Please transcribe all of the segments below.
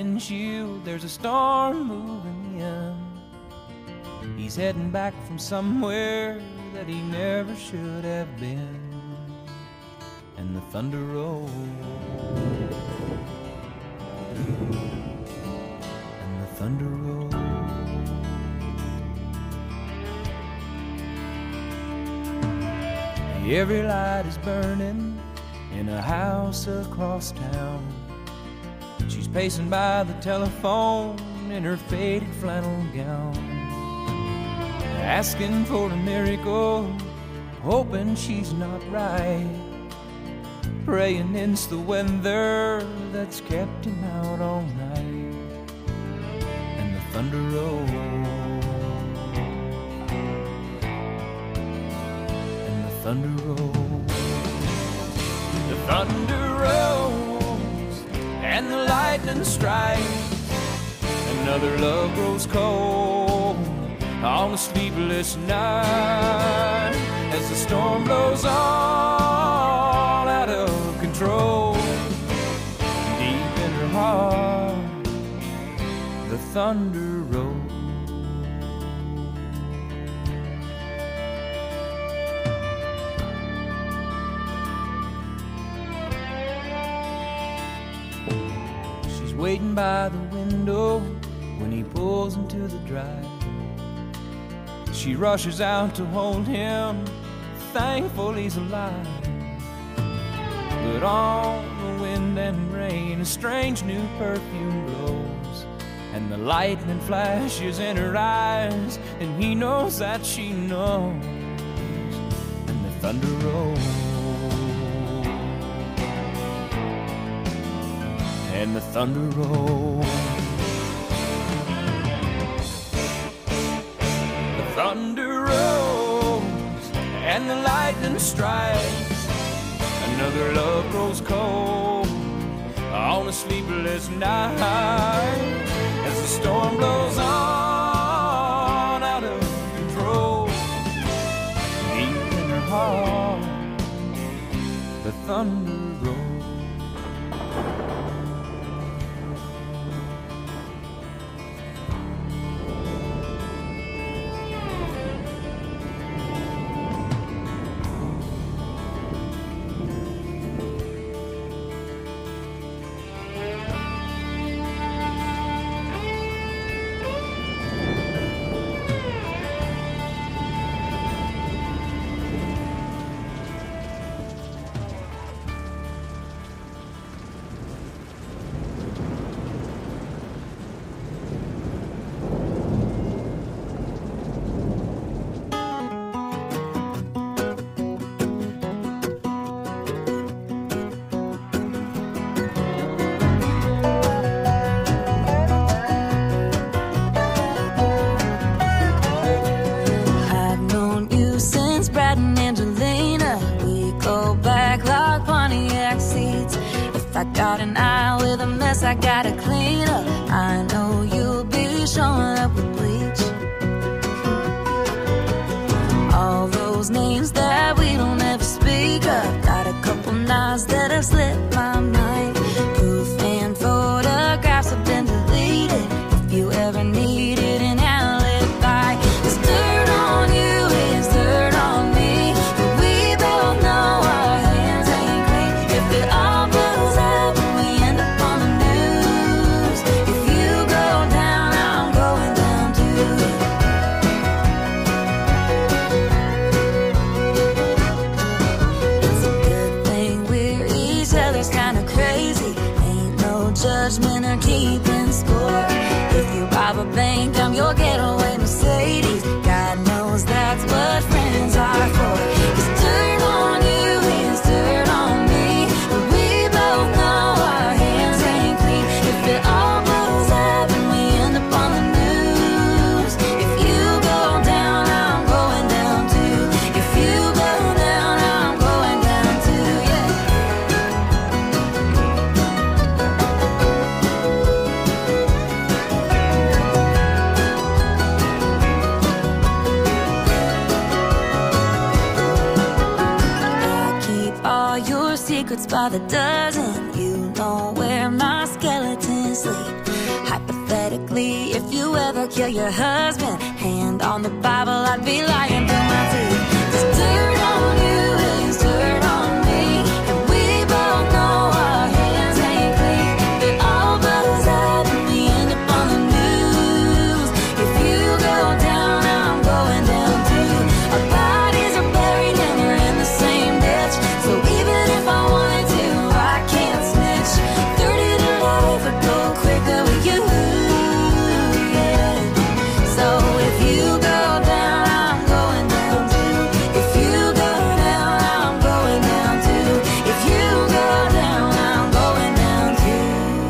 windshield, there's a storm moving in. He's heading back from somewhere that he never should have been. And the thunder rolls, and the thunder rolls. Every light is burning in a house across town. She's pacing by the telephone in her faded flannel gown, asking for a miracle, hoping she's not right, praying it's the weather that's kept him out all night. And the thunder rolls, and the thunder rolls. The thunder rolls, and the lightning strikes. Another love grows cold on a sleepless night, as the storm blows all out of control. Deep in her heart, the thunder rolls. She's waiting by the window when he pulls into the drive. She rushes out to hold him, thankful he's alive. But on the wind and rain, a strange new perfume blows, and the lightning flashes in her eyes, and he knows that she knows. And the thunder rolls, and the thunder rolls. The thunder rolls, and the lightning strikes. Another love grows cold on a sleepless night, as the storm blows on out of control. Deep in her heart, the thunder rolls. I got an eye with a mess I gotta clean up. I know you'll be showing up with bleach. All those names that we don't ever speak of. Got a couple knives that have slipped my mind. Proof and photographs have been deleted. If you ever needed an alibi, there's dirt on you, it's dirt on me. But we both know our hands ain't clean. If it all blows up and we end up on the news, if you go down, I'm going down too. It's a good thing we're each other's kinda crazy. Ain't no judgment or keeping score. If you rob a bank, I'm your getaway Mercedes. God knows that's what friends are for. It's dirt on you, it's dirt on me. But we both know our hands ain't clean. If it all blows up and we end up on the news, if you go down, I'm going down too. If you go down, I'm going down too, yeah. I keep all your secrets by the dozen. You know where my skeletons sleep. technically, if you ever kill your husband, hand on the Bible, I'd be lying through my teeth. 'Cause dirt on you is dirt on me, and we both know our hands ain't clean. It all blows up and we end up on the news. If you go down, I'm going down too. Our bodies are buried and we're in the same ditch. So even if I wanted to, I can't snitch. 30 to life would go quicker with you. Yeah. So if you go down, I'm going down too. If you go down, I'm going down too. If you go down, I'm going down too.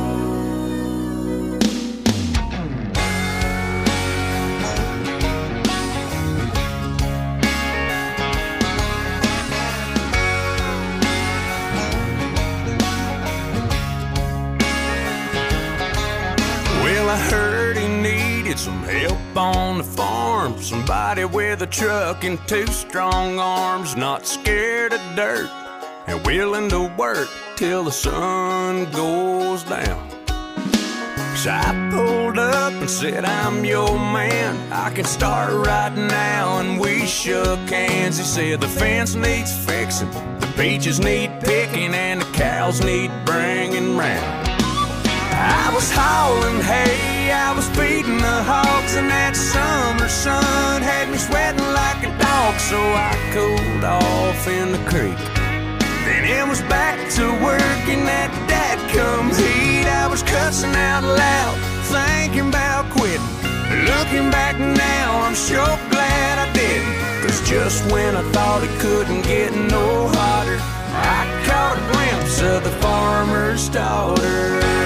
Well, I heard he needed some help on the farm. Somebody with a truck and 2 strong arms, not scared of dirt and willing to work till the sun goes down. So I pulled up and said, I'm your man, I can start right now. And we shook hands. He said the fence needs fixing, the peaches need picking, and the cows need bringing round. I was hauling hay, I was feeding the hogs, and that summer sun had me sweating like a dog. So I cooled off in the creek. Then it was back to work in that dadgum heat. I was cussing out loud, thinking about quitting. Looking back now, I'm sure glad I didn't. 'Cause just when I thought it couldn't get no hotter, I caught a glimpse of the farmer's daughter.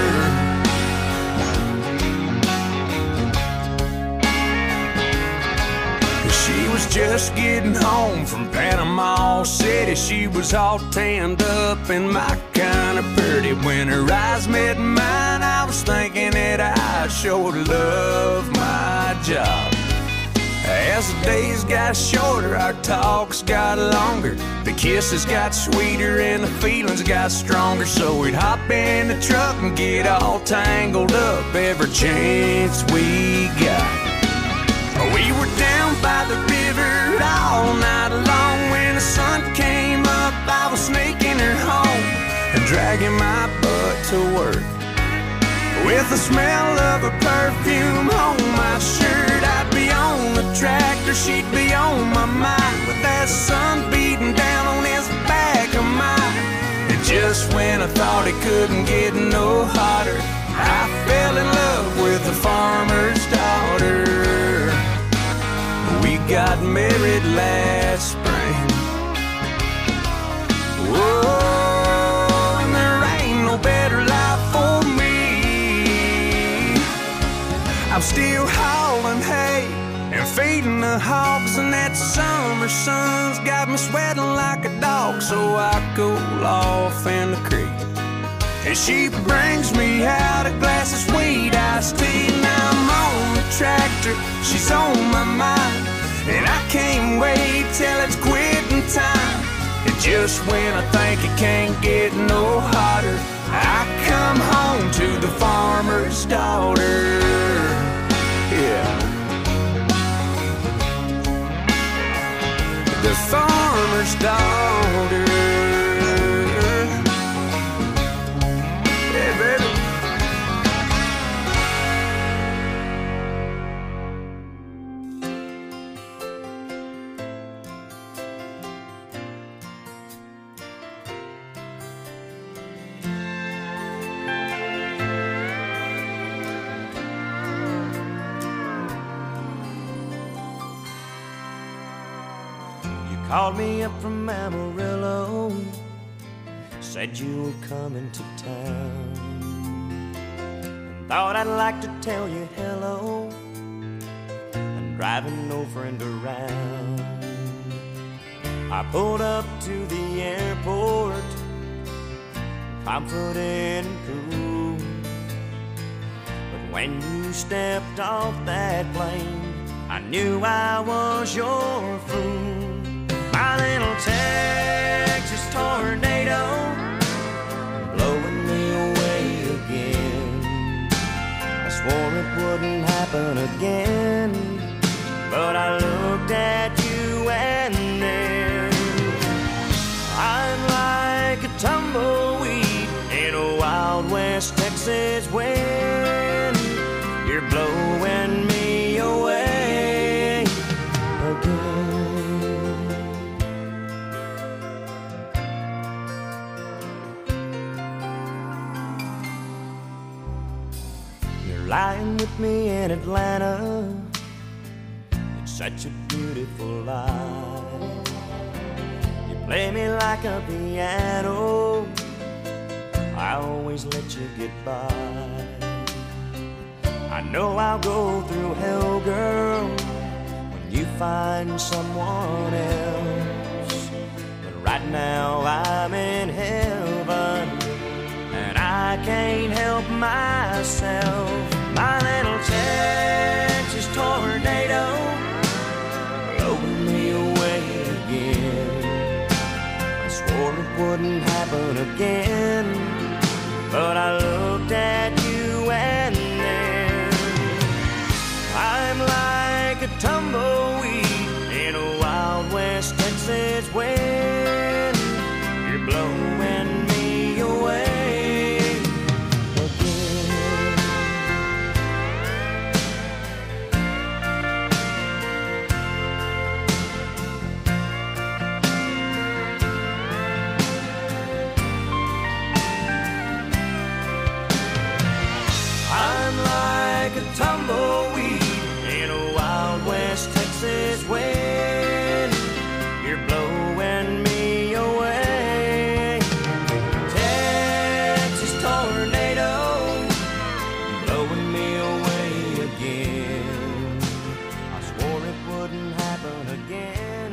She was just getting home from Panama City. She was all tanned up and my kind of pretty. When her eyes met mine, I was thinking that I sure love my job. As the days got shorter, our talks got longer. The kisses got sweeter and the feelings got stronger. So we'd hop in the truck and get all tangled up every chance we got. We were down by the river all night long. When the sun came up, I was sneaking her home and dragging my butt to work. With the smell of her perfume on my shirt, I'd be on the tractor, she'd be on my mind, with that sun beating down on his back of mine. And just when I thought it couldn't get no hotter, I fell in love with the farmer's daughter. We got married last spring. Whoa, and there ain't no better life for me. I'm still hauling hay and feeding the hogs, and that summer sun's got me sweating like a dog. So I cool off in the creek, and she brings me out a glass of sweet iced tea. Now I'm on the tractor, she's on my mind, and I can't wait till it's quitting time. And just when I think it can't get no hotter, I come home to the farmer's daughter. Yeah. The farmer's daughter. Yeah, baby. Called me up from Amarillo, said you were coming to town. Thought I'd like to tell you hello, I'm driving no friend around. I pulled up to the airport, confident and cool, but when you stepped off that plane, I knew I was your fool. My little Texas tornado, blowing me away again. I swore it wouldn't happen again, but I looked at you and then I'm like a tumbleweed in a Wild West Texas wind. You're blowing me away again. You're lying with me in Atlanta. It's such a beautiful life. You play me like a piano. I always let you get by. I know I'll go through hell, girl, when you find someone else. But right now I'm in heaven, and I can't help myself. My little Texas tornado blowing me away again. I swore it wouldn't happen again, but I looked at you and then I'm like a tumbleweed in a Wild West Texas wind. You're blowing me away again. I'm like a tumbleweed in a Wild West Texas wind. You're blowing me away. Texas tornado blowing me away again. I swore it wouldn't happen again.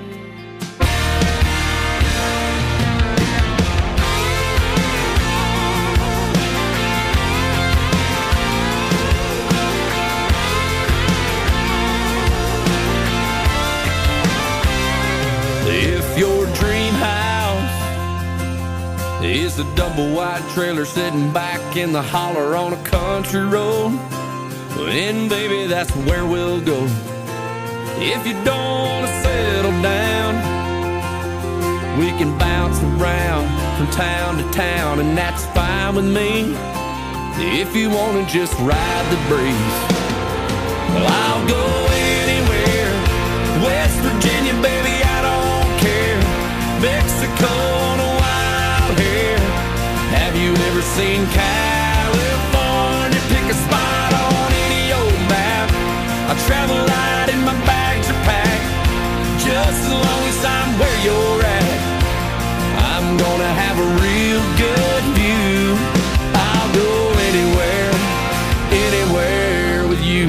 If your dream house is a double wide trailer sitting back in the holler on a country road, then baby, that's where we'll go. If you don't want to settle down, we can bounce around from town to town, and that's fine with me. If you want to just ride the breeze, well, I'll go anywhere. West Virginia, baby, I don't care. Mexico on a wild hair. Have you ever seen California? Pick a spot on any old map. I travel light and my bags are packed, just as long as I'm where you're at. I'm gonna have a real good view. I'll go anywhere, anywhere with you.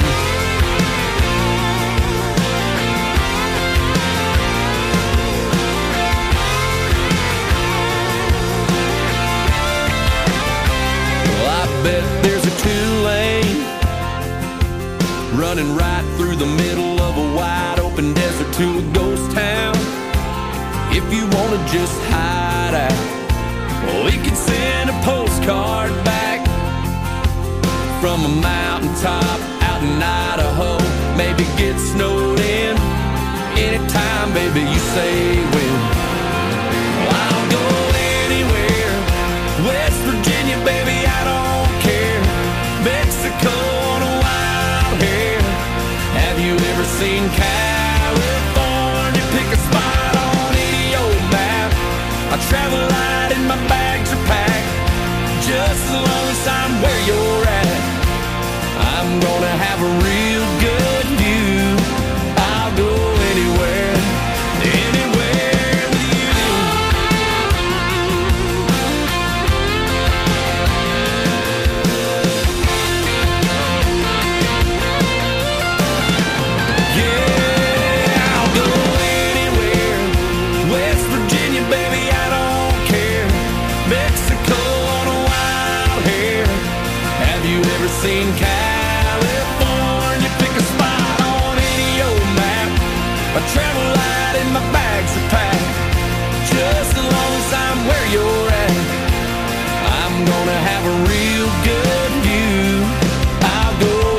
Bet there's a 2-lane running right through the middle of a wide open desert to a ghost town. If you want to just hide out, we can send a postcard back from a mountaintop out in Idaho. Maybe get snowed in anytime, baby, you say when. Well, I'll go anywhere. West Virginia, baby, I don't Mexico on a wild hair. Have you ever seen California? Pick a spot on any old map. I travel light and my bags are packed, just as long as I'm where you're at. I'm gonna have a real good view. I'll go anywhere, anywhere with you. Seen California, pick a spot on any old map. I travel light and my bags are packed, just as long as I'm where you're at. I'm gonna have a real good view. I'll go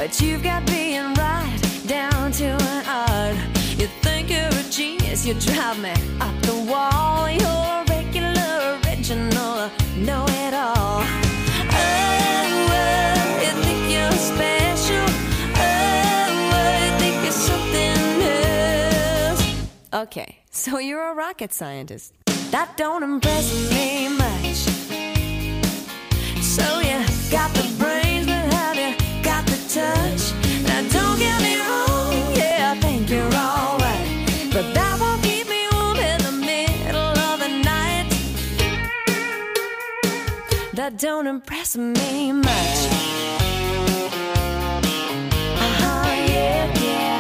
but you've got being right down to an art. You think you're a genius, you drive me up the wall. You're a regular, original, know-it-all. Oh, you think you're special. Oh, you think you're something else. Okay, so you're a rocket scientist. That don't impress me much. So you got the brains, but have you got the touch? Now don't get me wrong, yeah, I think you're alright, but that won't keep me warm in the middle of the night. That don't impress me much. Yeah, yeah.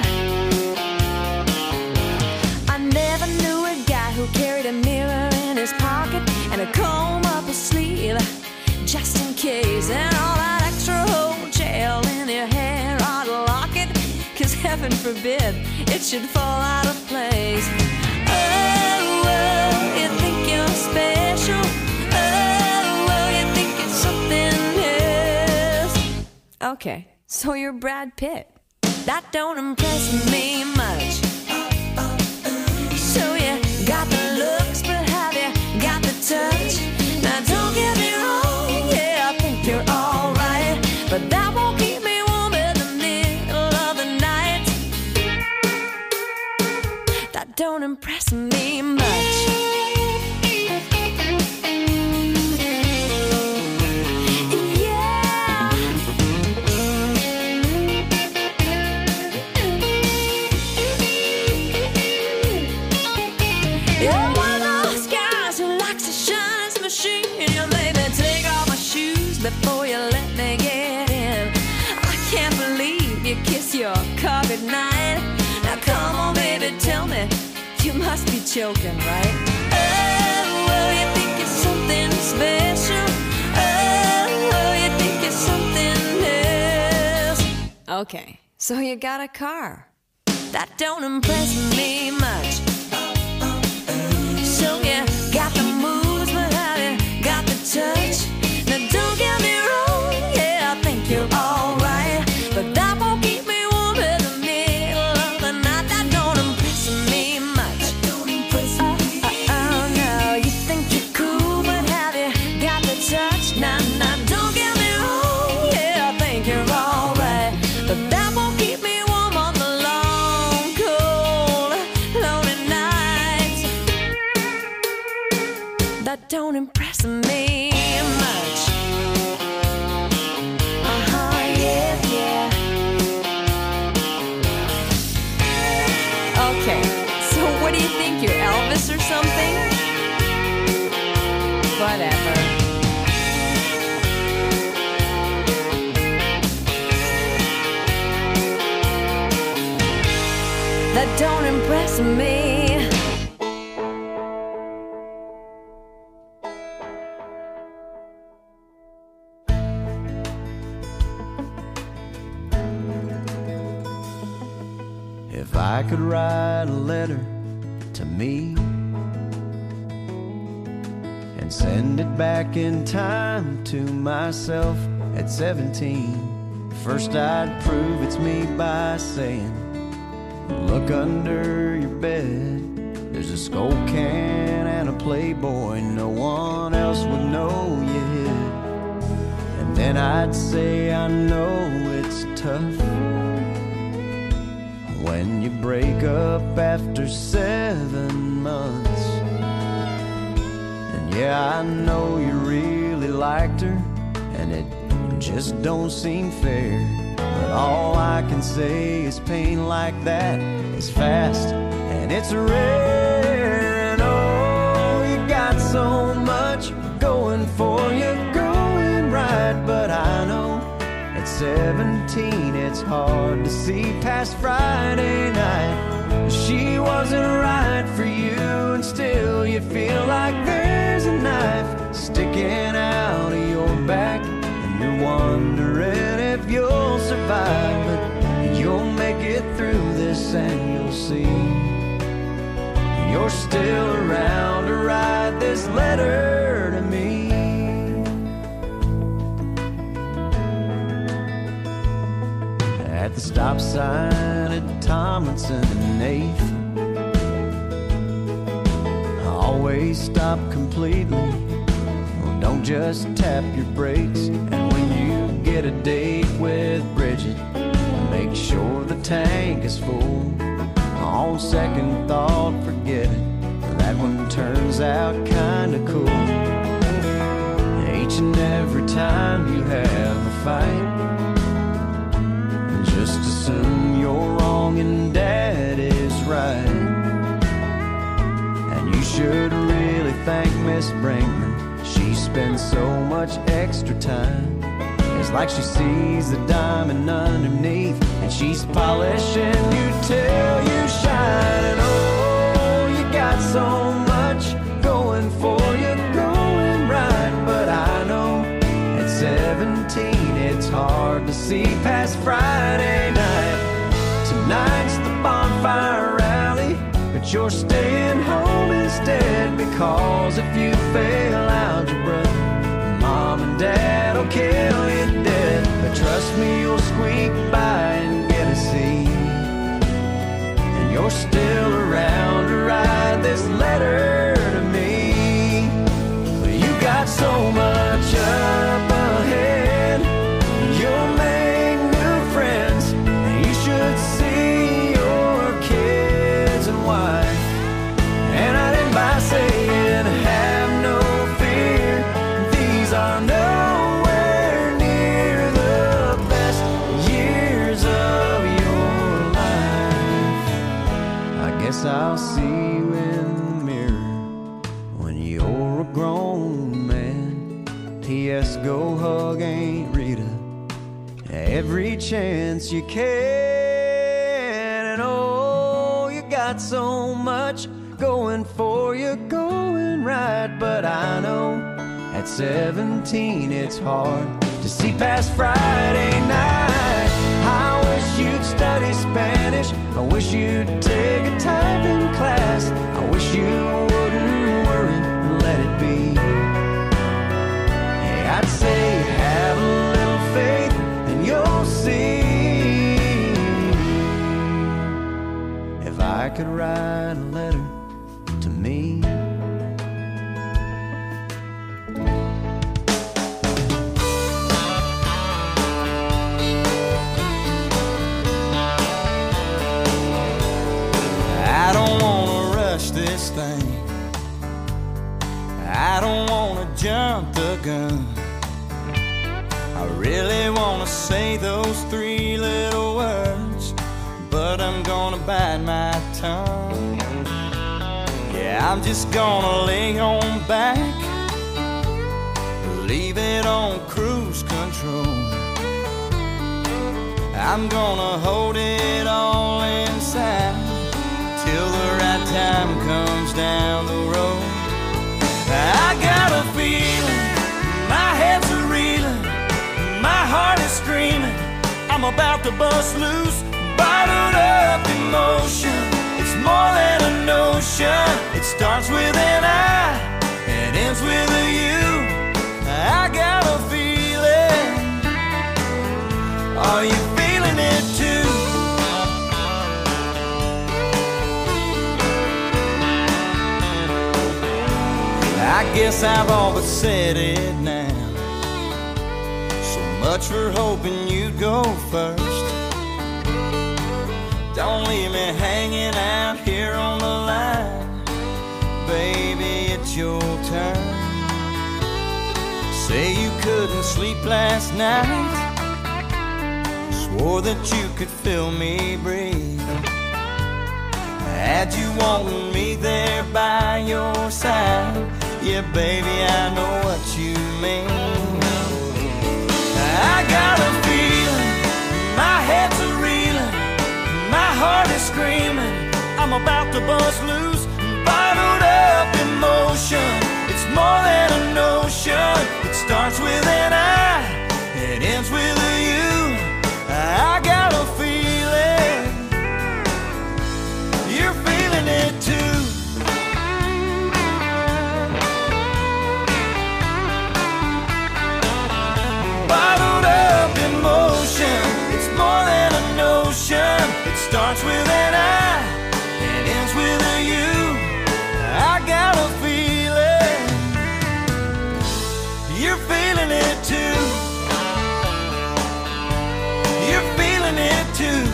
I never knew a guy who carried a mirror in his pocket and a comb up his sleeve, just in case, and all that extra whole gel in your hair ought to lock it, 'cause heaven forbid it should fall out of place. Oh, oh, you think you're special. Oh, oh, you think it's something else. Okay, so you're Brad Pitt. That don't impress me much. So you got the looks, but have you got the touch? Now don't get me wrong, yeah, I think you're alright, but that won't keep me warm in the middle of the night. That don't impress me much. You're one of those guys who likes to shine his machine. You made me take off my shoes before you let me get in. I can't believe you kiss your car goodnight. Now come on, baby, tell me, you must be joking, right? Oh, oh, you think it's something special. Oh, oh, you think it's something else. Okay, so you got a car. That don't impress me much. So you got the moves, but have you got the touch? Now don't get me wrong, yeah, I think you're alright, but that won't keep me warm in the middle of the night. That don't impress me much. Oh, no, you think you're cool, but have you got the touch? Nah, nah, don't get me wrong, yeah, I think you're alright, but that won't keep me warm on the long, cold, lonely nights. That don't impress me much. Yeah, yeah. Okay, so what do you think, you're Elvis or something? Whatever. That don't impress me. If I could write a letter to me and send it back in time to myself at 17, first I'd prove it's me by saying, look under your bed, there's a Skull can and a Playboy no one else would know you hid. And then I'd say, I know it's tough when you break up after 7 months. And yeah, I know you really liked her, and it just don't seem fair. But all I can say is pain like that is fast and it's rare. And oh, you got so much going for you, going right, but I know at 17 it's hard to see past Friday night. She wasn't right for you, and still you feel like there's a knife sticking out of your back, and you're wondering if you'll survive. But you'll make it through this and you'll see you're still around to write this letter to me. stop sign at Tomlinson and 8th. Always stop completely. Well, don't just tap your brakes. And when you get a date with Bridget, make sure the tank is full. On second thought, forget it. That one turns out kinda cool. Each and every time you have a fight, just assume you're wrong and Dad is right. And you should really thank Miss Brinkman. She spends so much extra time. It's like she sees the diamond underneath, and she's polishing you till you shine. And oh, you got so much going for you, going right. But I know at 17 it's hard to see past Friday night. Tonight's the bonfire rally, but you're staying home instead. Because if you fail algebra, Mom and Dad will kill you dead. But trust me, you'll squeak by and get a seat. And you're still around to write this letter to me. You got so much up ahead. You'll make new friends, and you should see your kids and wife. And I'd end by saying, have no fear. These are nowhere near the best years of your life. I guess I'll see you in the mirror when you're a grown man. P.S. Go hug Aunt Rita every chance you can. And oh, you got so much going for you, going right. But I know at 17 it's hard to see past Friday night. I wish you'd study Spanish. I wish you'd take a typing class. I wish you wouldn't worry and let it be. Hey, I'd say have a little faith and you'll see. If I could write a letter to me. I don't wanna rush this thing. I don't wanna jump the gun. I really wanna say those 3 little words, but I'm gonna bite my tongue. Yeah, I'm just gonna lay on back, leave it on cruise control. I'm gonna hold it all inside till the right time comes down the road. I got a feeling, my head's a reeling, my heart is screaming. I'm about to bust loose, bottled up emotion. It's more than a notion. It starts with an I and ends with a you. I got a feeling. Are you feeling it too? I guess I've all but said it now. So much for hoping you'd go first. Don't leave me hanging out here on the line. Baby, it's your turn. Say you couldn't sleep last night, swore that you could feel me breathe. Had you wanting me there by your side. Yeah, baby, I know what you mean. I got a feeling, my head's a reeling, my heart is screaming. I'm about to bust loose, bottled up emotion. It's more than a notion. It starts with an I, it ends with a you. I got a feeling, you're feeling it too. Bottled up emotion, it's more than a notion. It starts with an I and ends with a U. I got a feeling you're feeling it too. You're feeling it too.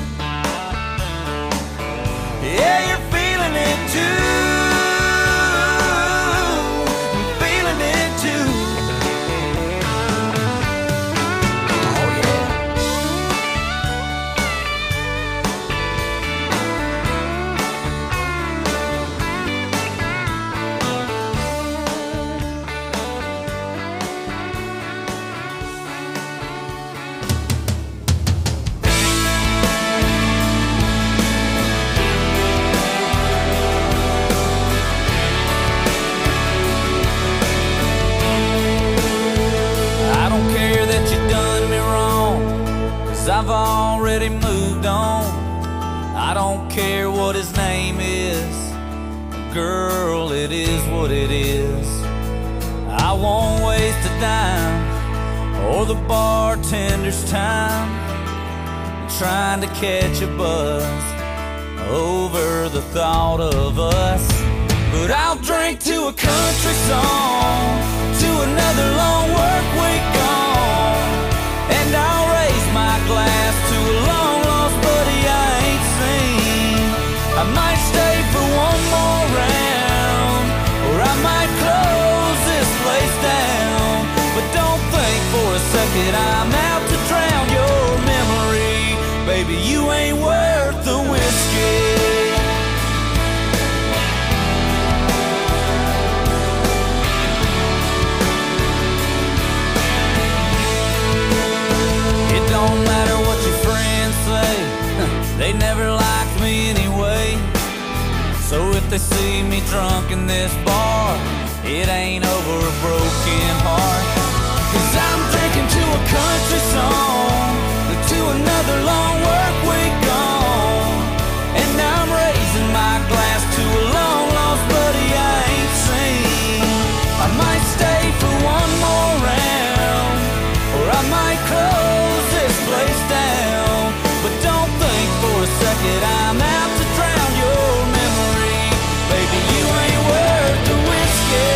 Yeah, you're feeling it too. Feeling it too. Oh yeah. I've already moved on. I don't care what his name is. Girl, it is what it is. I won't waste a dime or the bartender's time trying to catch a buzz over the thought of us. But I'll drink to a country song, to another long work week gone, and I'll raise my glass to a long-lost buddy I ain't seen. I might stay for one more round, or I might close this place down. But don't think for a second I'm out to drown your memory. Baby, you ain't worth the whiskey. Don't matter what your friends say, they never liked me anyway. So if they see me drunk in this bar, it ain't over a broken heart. 'Cause I'm drinking to a country song, to another long work week gone, and I'm raising my glass to a long-lost buddy I ain't seen. I might stay for one more round, or I might close this place down. But don't think for a second I'm out to drown your memory. Baby, you ain't worth the whiskey.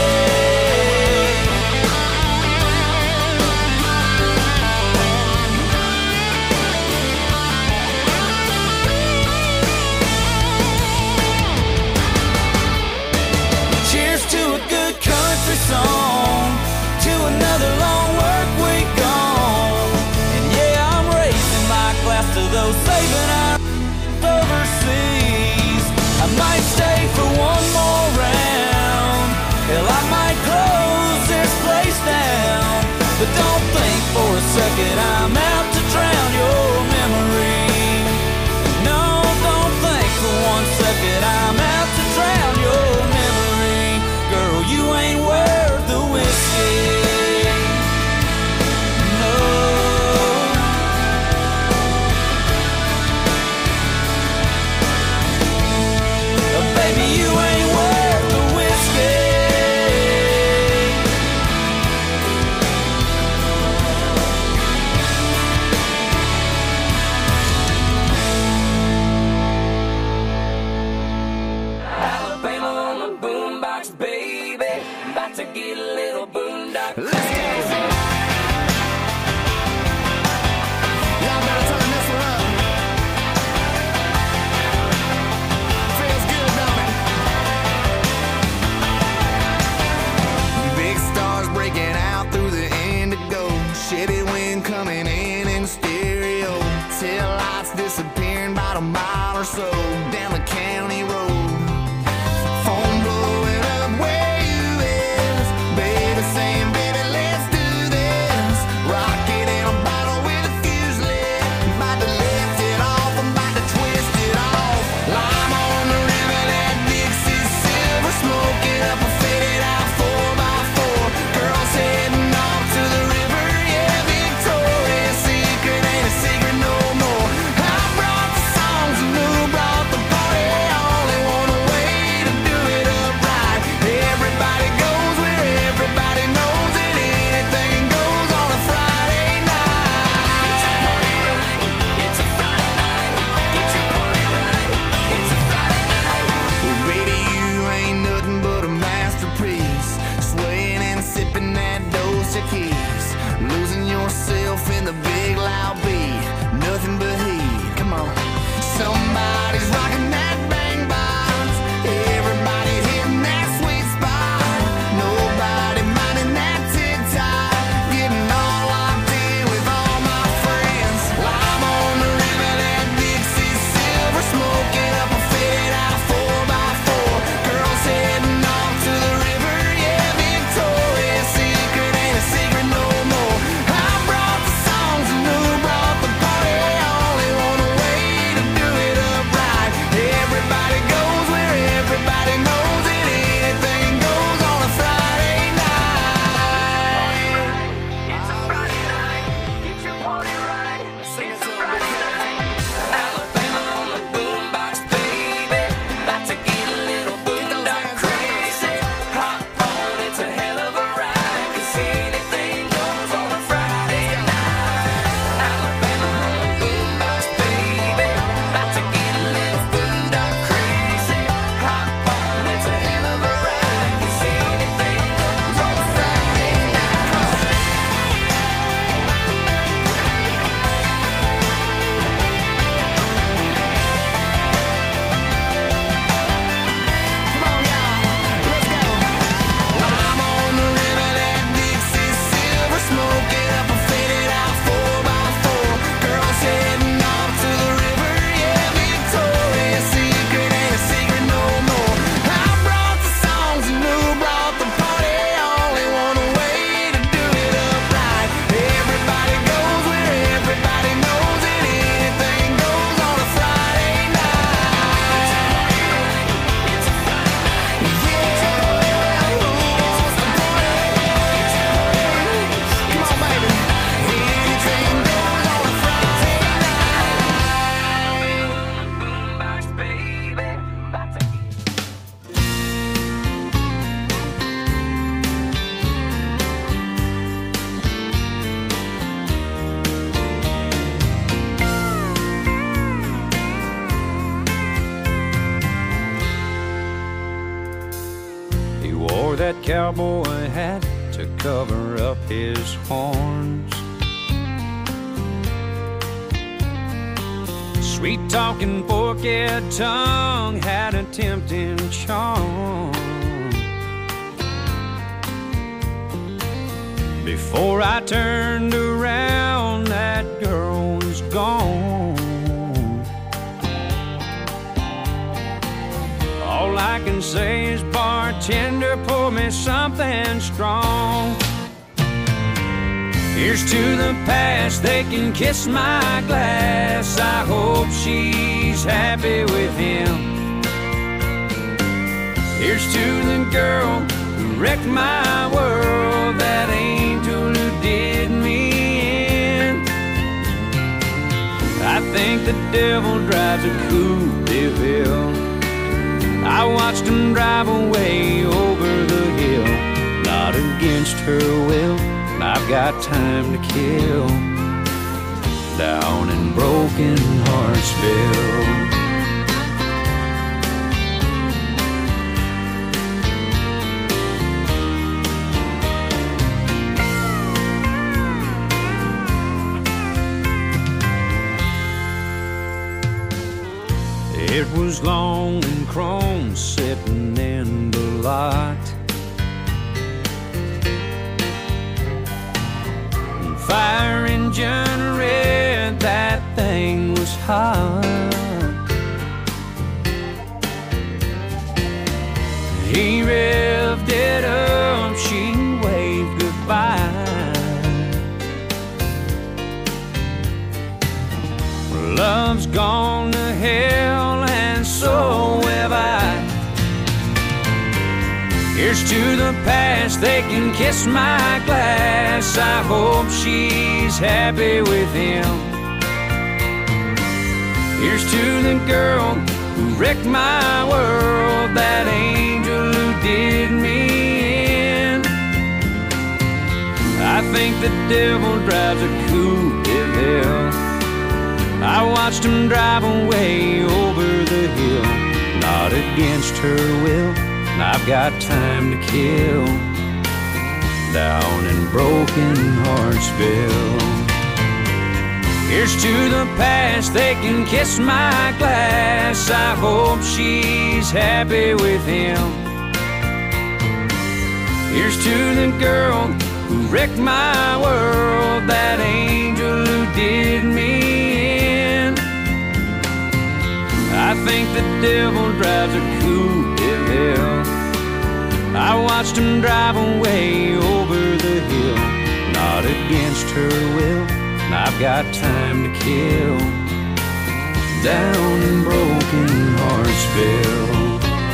Cheers to a good country song, to another long work week gone. And yeah, I'm raising my glass to those saving our overseas. I might stay for one more round, hell, I might close this place down. But don't think for a second I'm out to drown your memory. No, don't think for one second I'm out to drown your memory. Girl, you ain't worth the whiskey. No. Baby, you ain't worth the whiskey. Alabama on the boombox, baby. About to get a little boondock. Let's go. Y'all better turn this one up. Feels good, don't it? Big stars breaking out through the indigo. Shitty wind coming in stereo. Tail lights disappearing about a mile or so down the county road. Phone blowing up where you is. Baby saying, baby, let's do this. Rocket in a bottle with a fuse lit. About to lift it off, I'm about to twist it off. Lime on the river, that Dixie silver. Smoking up a faded out 4x4. Girls heading off to the river, yeah, Victoria's Secret ain't a secret no more. I brought the songs and who brought the party. that cowboy hat to cover up his horns. Sweet-talking, forked tongue had a tempting charm. Before I turned around, that girl was gone. All I can say is, bartender, pour me something strong. Here's to the past, they can kiss my glass. I hope she's happy with him. Here's to the girl who wrecked my world, that angel who did me in. I think the devil drives a Coupe de Ville. I watched him drive away over the hill, not against her will. I've got time to kill down in Broken Heartsville. It was long and chrome sitting in the lot. Fire engine red, that thing was hot. He revved it up, she waved goodbye. Love's gone to hell and so have I. Here's to the past, they can kiss my glass. I hope she's happy with him. Here's to the girl who wrecked my world, that angel who did me in. I think the devil drives a Coupe de Ville. I watched him drive away over the hill, not against her will. I've got time to kill down in Broken Heartsville. Here's to the past, they can kiss my glass. I hope she's happy with him. Here's to the girl who wrecked my world, that angel who did me in. I think the devil drives a Coupe de Ville. I watched him drive away over the hill, not against her will. I've got time to kill down in Broken Heartsville.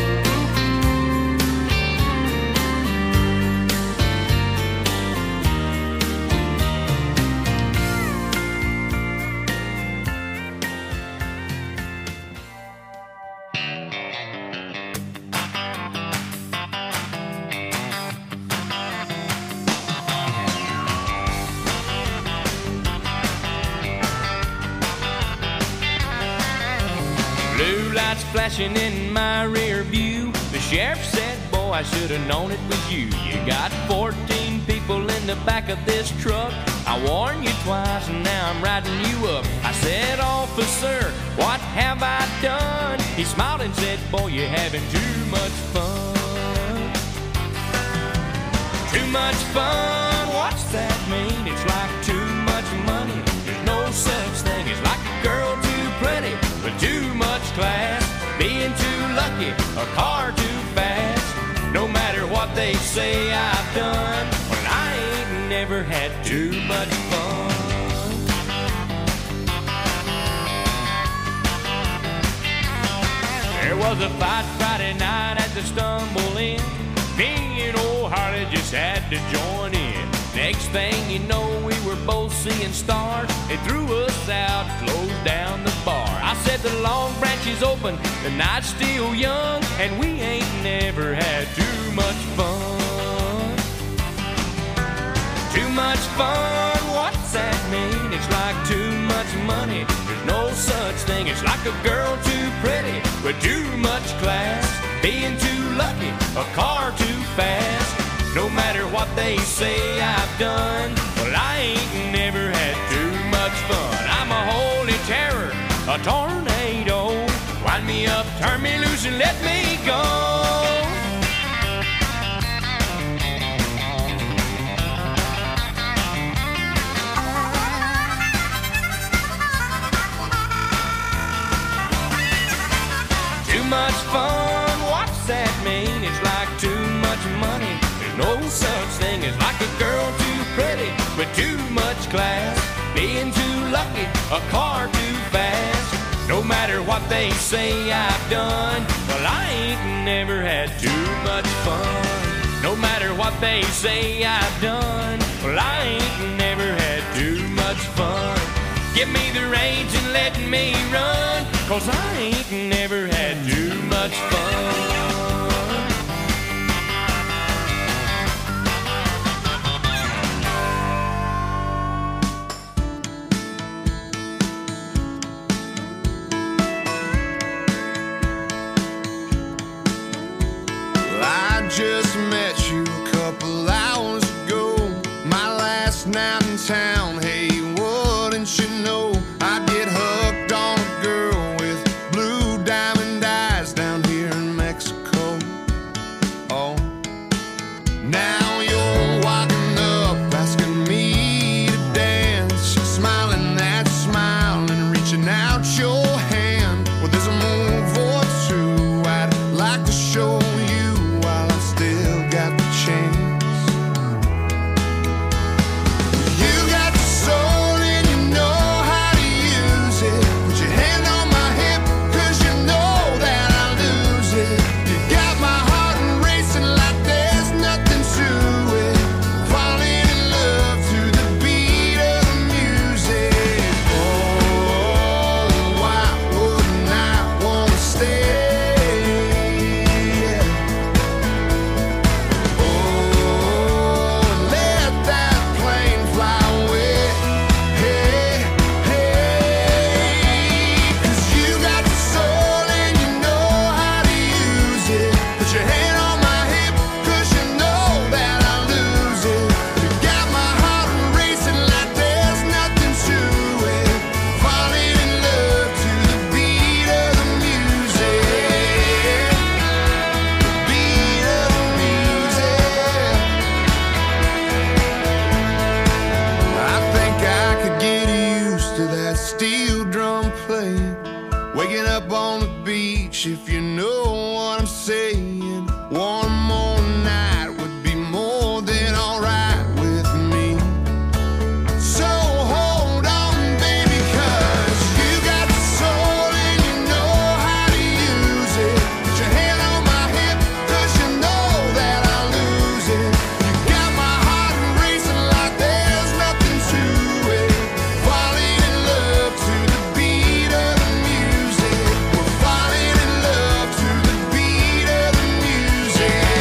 Flashing in my rear view, the sheriff said, boy, I should have known it was you. You got 14 people in the back of this truck. I warned you twice and now I'm riding you up. I said, officer, what have I done? He smiled and said, boy, you're having too much fun. Too much fun, what's that mean? It's like too much money. There's no such thing as like a girl too pretty with too much class, being too lucky, a car too fast. No matter what they say I've done, well, I ain't never had too much fun. There was a fight Friday night at the Stumble Inn. Me and old Harley just had to join in. Next thing you know, we were both seeing stars. They threw us out, closed down the bar. I said the Long Branch is open, the night's still young, and we ain't never had too much fun. Too much fun, what's that mean? It's like too much money. There's no such thing. It's like a girl too pretty with too much class, being too lucky, a car too fast. no matter what they say I've done. Well, I ain't never had too much fun. I'm a holy terror, a tornado. Wind me up, turn me loose, and let me go. Too much fun, what's that mean? It's like too much money. There's no such thing as like a girl too pretty with too much class. Being too lucky, a car too fast. No matter what they say I've done, well, I ain't never had too much fun. No matter what they say I've done, well, I ain't never had too much fun. Give me the reins and let me run, 'cause I ain't never had too much fun. I just met you a couple hours ago, my last night in town. Hey, wouldn't you know I'd get hooked on a girl with blue diamond eyes down here in Mexico. Oh, now you're walking up asking me to dance, smiling that smile and reaching out your hand. Well, there's a move or two I'd like to show you while I still got the chance. You got the soul and you know how to use it. Put your hand on my hip, 'cause you know that I'll lose it. You got my heart racing like there's nothing to it. Falling in love to the beat of the music. Oh, why wouldn't I wanna stay? Let that plane fly away. Hey, hey, 'cause you got the soul and you know how to use it. Put your hand on my hip, 'cause you know that I'll lose it. You got my heart racing like there's nothing to it. Falling in love to the beat of the music. Beat of the music. I think I could get used to that steel drum playing, waking up on the beach, if you know what I'm saying. One more night would be more than alright with me. So hold on, baby, 'cause you got the soul and you know how to use it. Put your hand on my hip, 'cause you know that I'll lose it. You got my heart racing like there's nothing to it. Falling in love to the beat of the music. We're falling in love to the beat of the music.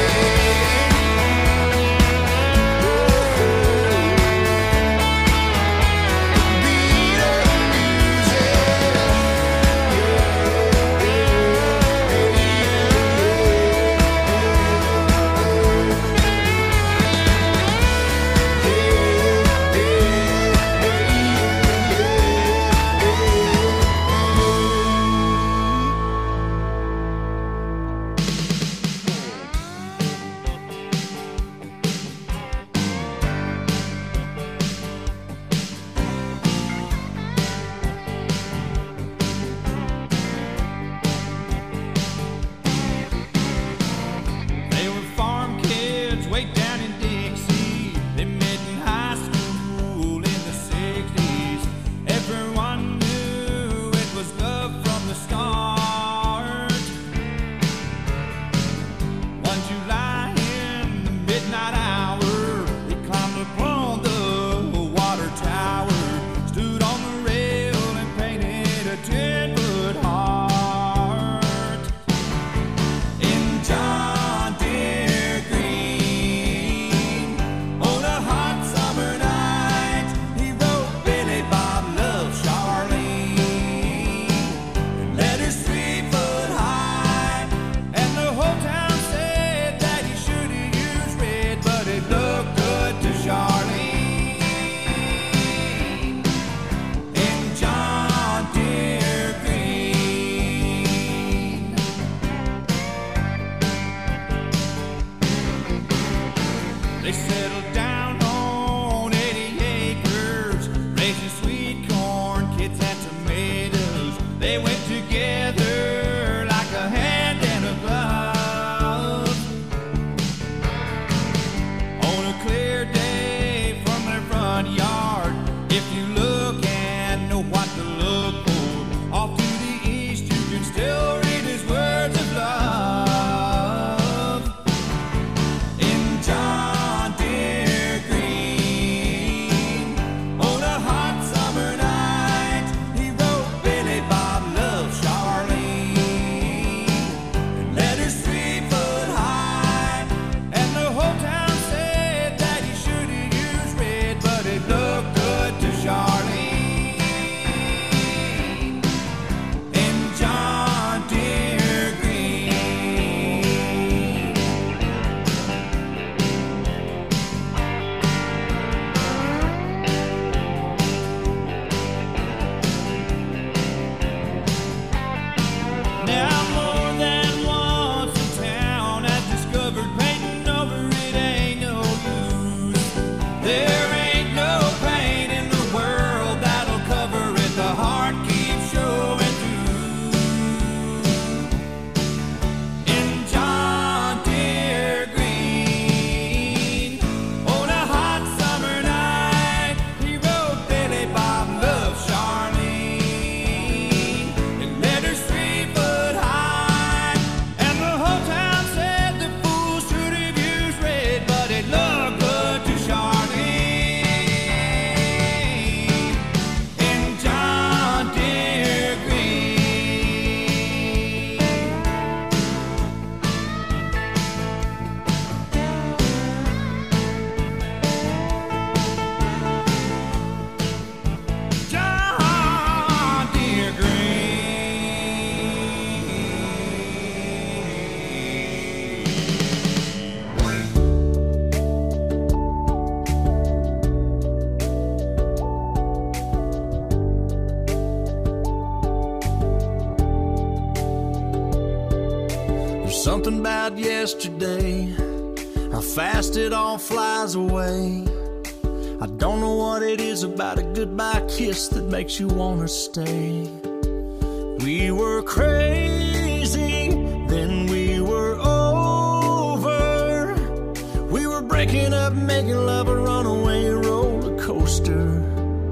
There's something about yesterday, how fast it all flies away. I don't know what it is about a goodbye kiss that makes you wanna stay. We were crazy, then we were over. We were breaking up, making love a runaway roller coaster.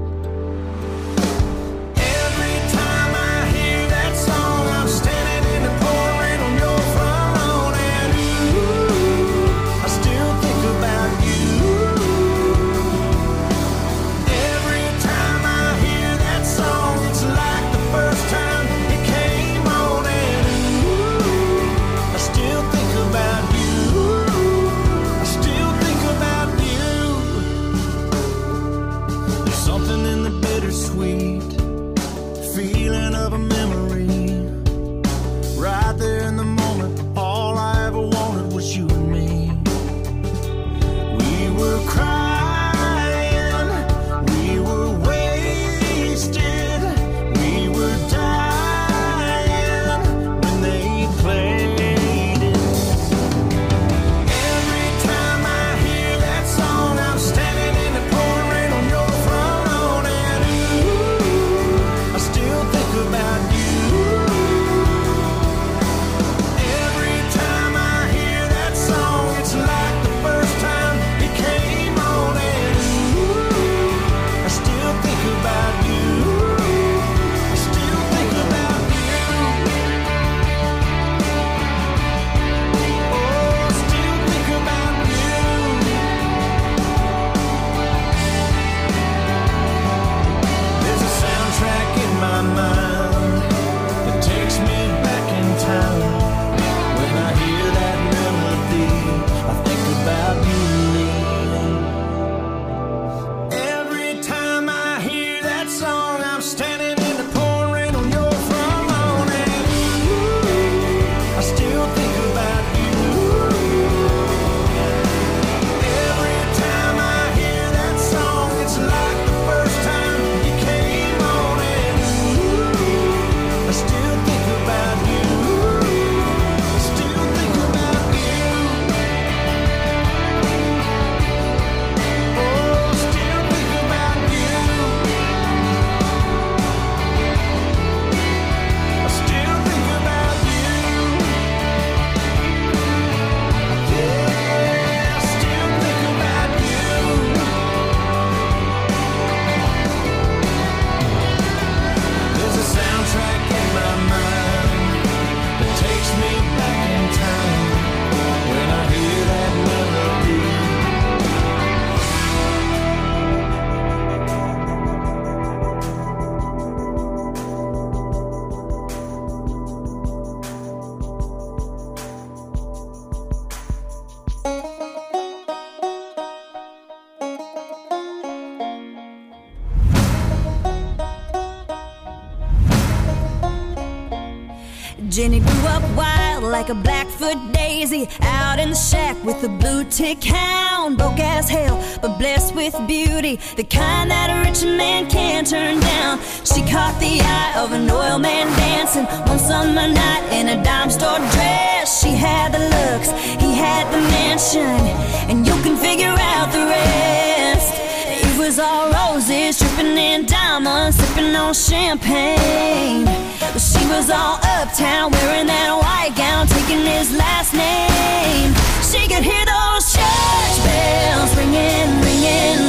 Jenny grew up wild like a Blackfoot daisy, out in the shack with a blue tick hound. Broke as hell, but blessed with beauty, the kind that a rich man can't turn down. She caught the eye of an oil man dancing one summer night in a dime store dress. She had the looks, he had the mansion, and you can figure out the rest. It was all roses, dripping in diamonds, sipping on champagne. But she was all uptown, wearing that white gown, taking his last name. She could hear those church bells ringing, ringing,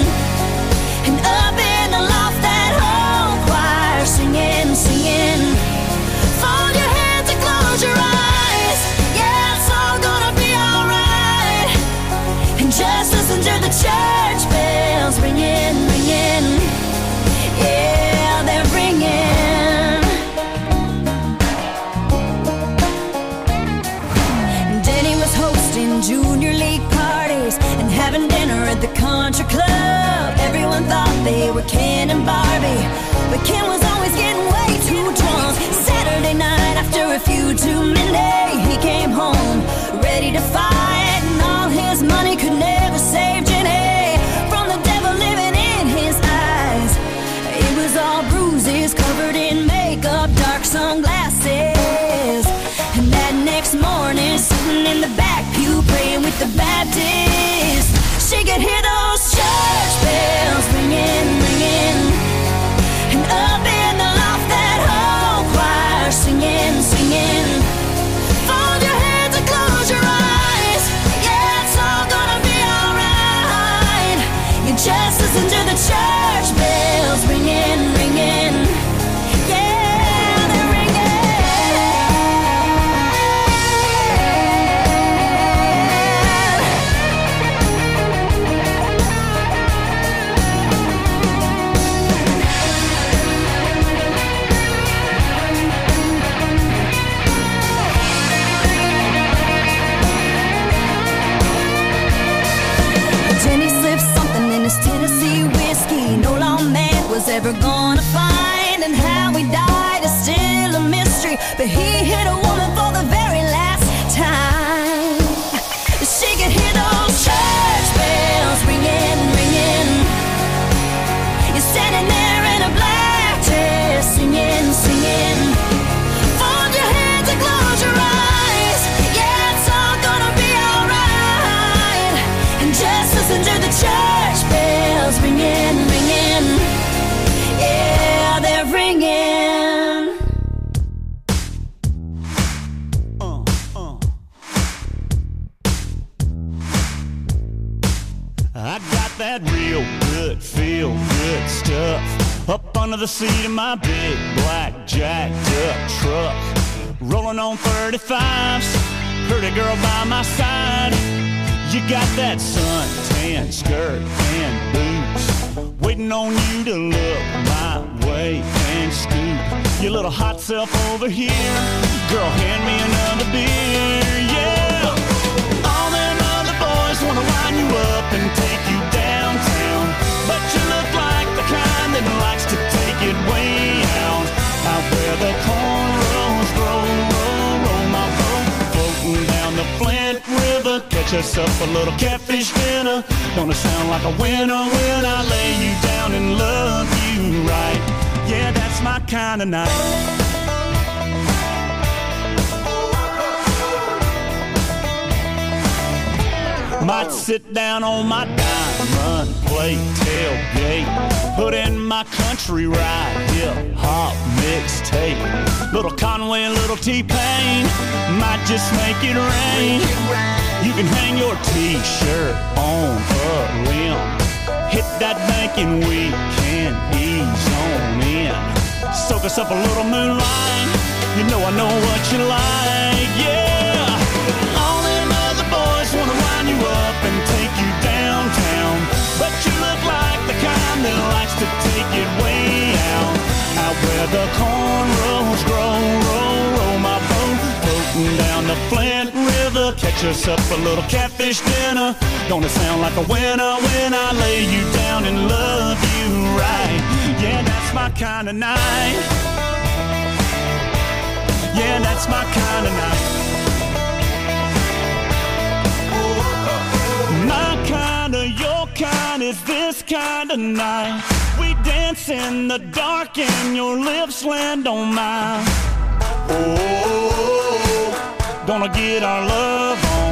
and up in the loft that whole choir singing, singing. Fold your hands and close your eyes, yeah, it's all gonna be alright. And just listen to the church bells ringing, ringing, yeah, they're ringing. Junior league parties and having dinner at the country club. Everyone thought they were Ken and Barbie, but Ken was always getting way too drunk. Saturday night after a few too many, he came home ready to fight, and all his money could never save Jenny from the devil living in his eyes. It was all bruises, covered in makeup, dark sunglasses, and that next morning the Baptist. She could hear those church bells ringing, ringing. And up in the loft, that whole choir singing, singing. Fold your hands and close your eyes. Yeah, it's all gonna be alright. You just listen to the church bells ringing, ringing. Yeah, they're ringing. Jenny slipped something in his Tennessee whiskey no lawman was ever gonna find. And how he died is still a mystery, but he hit a woman for the very last time. She could hear those church bells ringing, ringing. You're standing there in a black dress, singing, singing. Fold your hands and close your eyes. Yeah, it's all gonna be alright. And just listen to the church bells ringing, ringing. Yeah, they're ringing. I got that real good, feel good stuff up under the seat of my big black jacked up truck. Rolling on 35s, pretty girl by my side. You got that suntan skirt and boots, waiting on you to look my way and scoot your little hot self over here. Girl, hand me another beer, yeah. All them other boys wanna line you up and take you downtown, but you look like the kind that likes to take it way out. Out where the cornrows grow, roll, roll my boat, floating down the Flint River. Catch us up a little catfish dinner. Gonna sound like a winner when I lay you down and love you right. Yeah, that's my kind of night. Might sit down on my dime, run, play, tailgate, put in my country ride, hip-hop mixtape. Little Conway and little T-Pain, might just make it rain. You can hang your T-shirt on a limb. Hit that bank and we can ease on in. Soak us up a little moonlight, you know I know what you like, yeah. All them other boys wanna line you up and take you downtown, but you look like the kind that likes to take it way out. Out where the cornrows grow, roll, roll my boat, floating down the Flint River. Catch us up a little catfish dinner. Gonna sound like a winner when I lay you down and love you right. Yeah, that's my kind of night. Yeah, that's my kind of night. My kind of, your kind is this kind of night. We dance in the dark and your lips land on mine. Oh, gonna get our love on.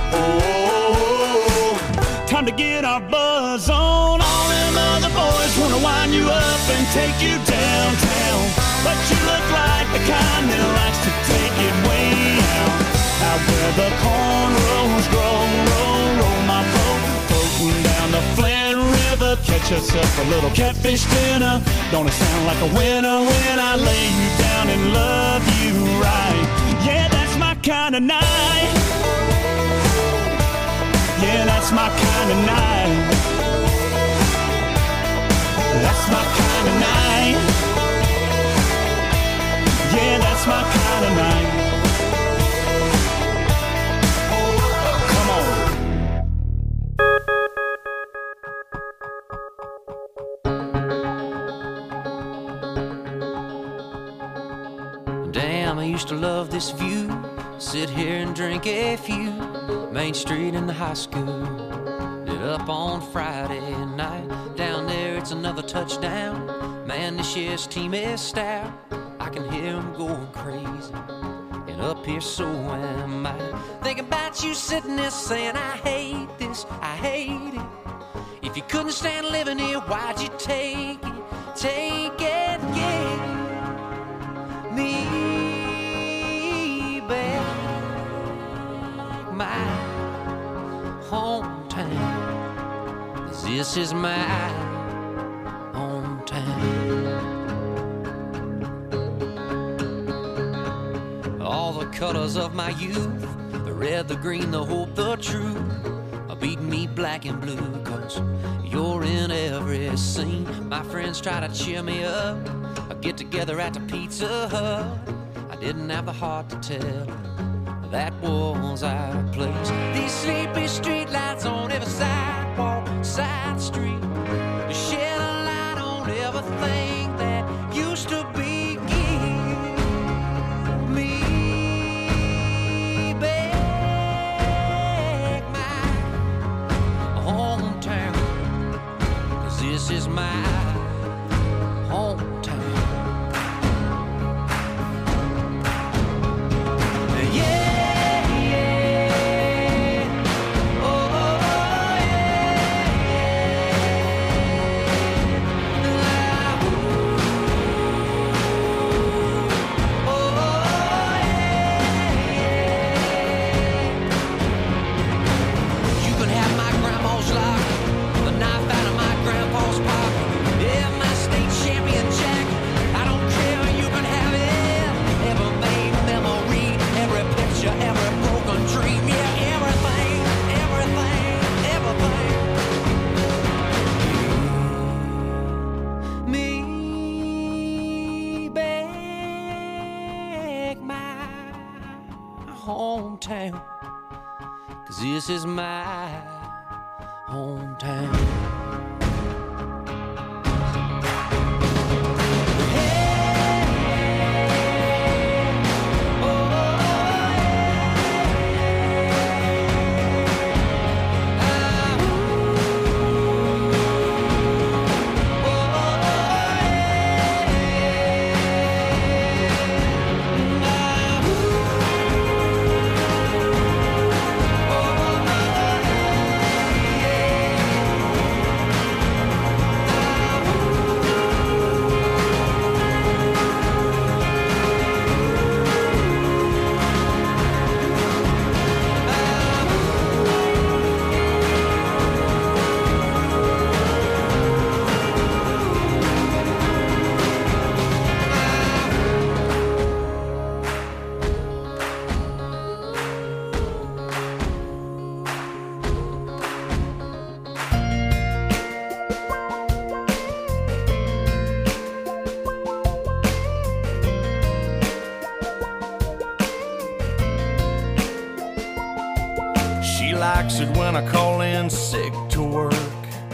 Oh, time to get our buzz on. All them other boys wanna wind you up and take you downtown, but you look like the kind that likes to take it way out. Out where the cornrows grow, roll, roll my boat, floating down the Flint River. Catch us up a little catfish dinner. Gonna sound like a winner when I lay you down and love you right. Yeah, that's my kind of night. Yeah, that's my kind of night. That's my kind of night. Yeah, that's my kind of night. Come on. Damn, I used to love this view. Sit here and drink a few. Main Street in the high school. Lit up on Friday night. Down there, it's another touchdown. Man, this year's team is stout. I can hear them going crazy. And and up here so am I. Thinking about you sitting there saying, I hate this, I hate it. If you couldn't stand living here, why'd you take it? Take it, give me back my hometown. 'Cause this is my hometown. All the colors of my youth, the red, the green, the hope, the truth, are beating me black and blue. 'Cause you're in every scene. My friends try to cheer me up. I get together at the Pizza Hut. I didn't have the heart to tell that was our place. These sleepy street lights on every sidewalk, side street, shed a light on everything that used to be. Give me back my hometown, 'cause this is my hometown. Hometown, 'cause this is my hometown. Likes it when I call in sick to work,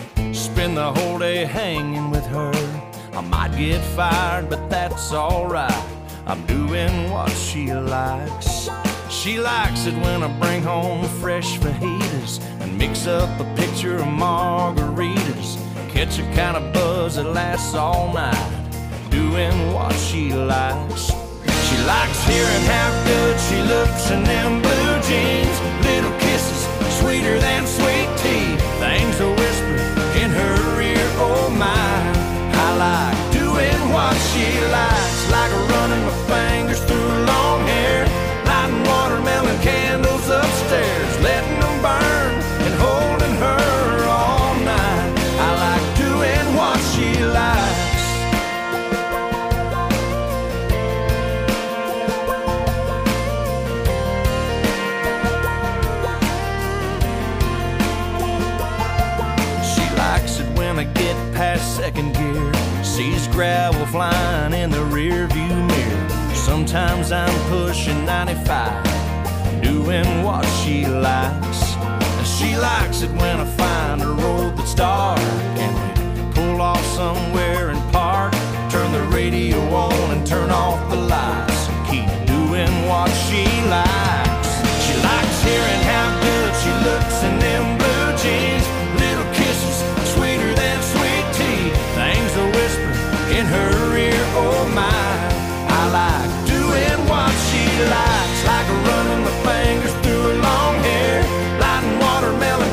spend the whole day hanging with her. I might get fired, but that's alright, I'm doing what she likes. She likes it when I bring home fresh fajitas and mix up a picture of margaritas, catch a kind of buzz that lasts all night, doing what she likes. She likes hearing how good she looks in them blue jeans, little kisses sweeter than sweet tea, things are whispered in her ear, oh my. I like doing what she likes, like running my fingers through long hair, lighting watermelon candles upstairs, letting them burn and holding her all night. I like doing what she likes. Past second gear, sees gravel flying in the rear view mirror. Sometimes I'm pushing 95, doing what she likes. And she likes it when I find a road that's dark and we pull off somewhere and park, turn the radio on and turn off the lights, and keep doing what she likes.